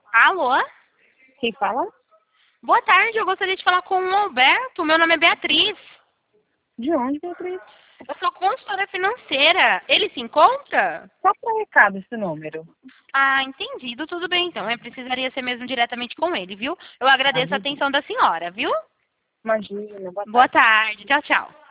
Alô? Quem fala? Boa tarde, eu gostaria de falar com o Alberto. Meu nome é Beatriz. De onde, Beatriz? Eu sou consultora financeira. Ele se encontra? Só para recado esse número. Ah, entendido. Tudo bem, então. Eu precisaria ser mesmo diretamente com ele, viu? Eu Ah, agradeço a beleza. atenção da senhora, viu? Imagina, boa Boa tarde. tarde. Tchau, tchau.